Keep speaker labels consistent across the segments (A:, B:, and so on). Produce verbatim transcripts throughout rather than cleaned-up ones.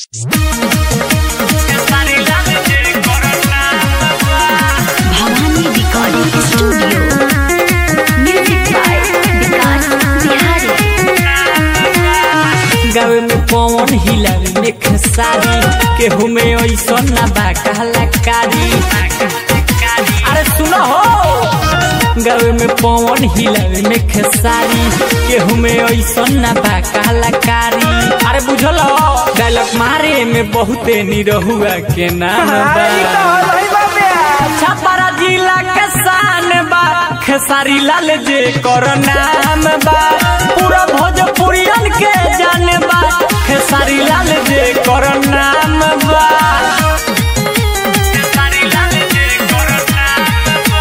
A: Bhavani recording studio music by Vikas Bihari.
B: गावे में पवन हिलावे में खेसारी केहू में ऐसा ना बा कलाकारी। अरे सुनो हो, गावे में पवन हिलावे में खेसारी केहू में ऐसा ना बा कलाकारी। अरे बुझल डायलॉग मारे में बहुते निरहुआ के नाम बा। छपरा जिला के शान बा खेसारी लाल जे कर नाम बा। पूरा भोजपुरियन के जान बा खेसारी लाल जे कर नाम बा। खेसारी लाल जे कर नाम बा।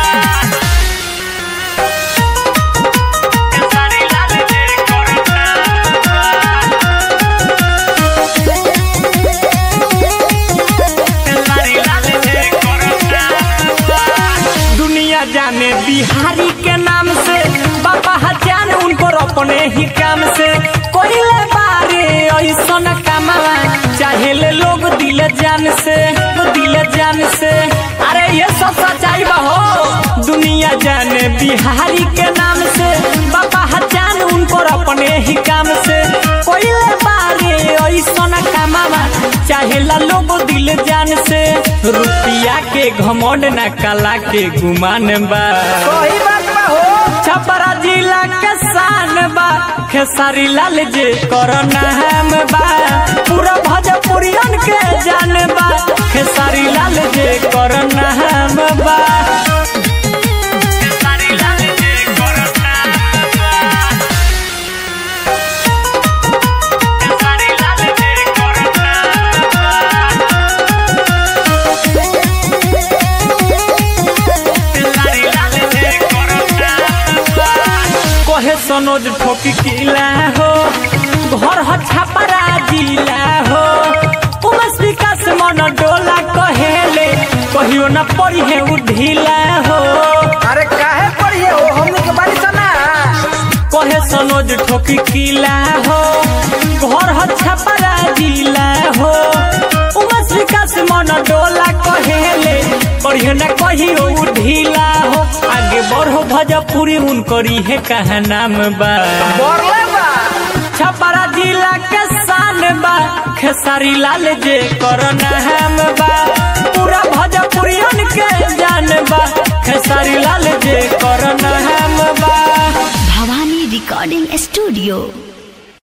B: खेसारी लाल जे कर नाम बा। खेसारी लाल जे कर नाम बा। दुनिया जाने बिहारी के नाम से, बाबा हजान उनको अपने ही काम से। कोई ले बारे ऐसा न कमावा चाहे ले लोग दिल जान से, दिल जान से। अरे ये सब सच्चाई बा हो। दुनिया जाने बिहारी के नाम से, बाबा हजान उनको अपने ही काम से। कोई ले बारे ऐसा न कमावा चाहे ला लोग दिल जान से। रुपया के घमंड न कला के गुमान बा।
C: सही बात बा हो।
B: छपरा जिला के शान बा खेसारी लाल जे कर नाम बा। पूरा भोजपुरियन के जान बा खेसारी लाल जे कर नाम बा। खेसारी लाल जे कर नाम बा। खेसारी लाल जे कर नाम बा। खेसारी लाल जे कर नाम बा। कहे सनोज ठोकी किला हो, घर हो छपरा जिला हो। उमस विकास मन डोला कहेले कहियो न पड़ी है उ ढीला हो।
C: अरे काहे पढ़िए हो, हमनी के बारी सना।
B: कहे सनोज ठोकी किला हो, घर हो छपरा जिला हो। उमस विकास मन डोला कहेले कहियो न कहियो उ ढीला हो। आगे बढ़ो भोजपुरी उनकरी है कहा नाम बा।
C: बोरले बा।
B: छपरा जिला के शान बा खेसारी लाल जे कर नाम बा। पूरा भोजपुरियन के जान बा खेसारी लाल जे कर नाम बा।
A: Bhavani recording studio